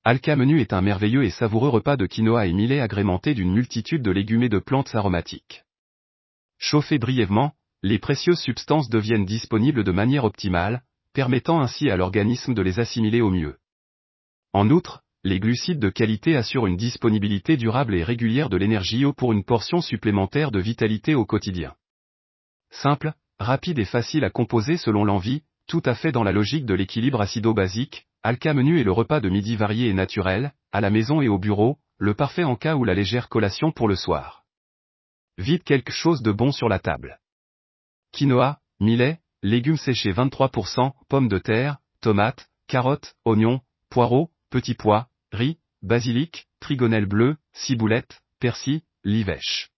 Alka Menu est un merveilleux et savoureux repas de quinoa et millet agrémenté d'une multitude de légumes et de plantes aromatiques. Chauffées brièvement, les précieuses substances deviennent disponibles de manière optimale, permettant ainsi à l'organisme de les assimiler au mieux. En outre, les glucides de qualité assurent une disponibilité durable et régulière de l'énergie pour une portion supplémentaire de vitalité au quotidien. Simple, rapide et facile à composer selon l'envie, tout à fait dans la logique de l'équilibre acido-basique, Alka Menu est le repas de midi varié et naturel, à la maison et au bureau, le parfait en cas ou la légère collation pour le soir. Vite quelque chose de bon sur la table. Quinoa, millet, légumes séchés 23%, pommes de terre, tomates, carottes, oignons, poireaux, petits pois, riz, basilic, trigonelle bleu, ciboulette, persil, livèche.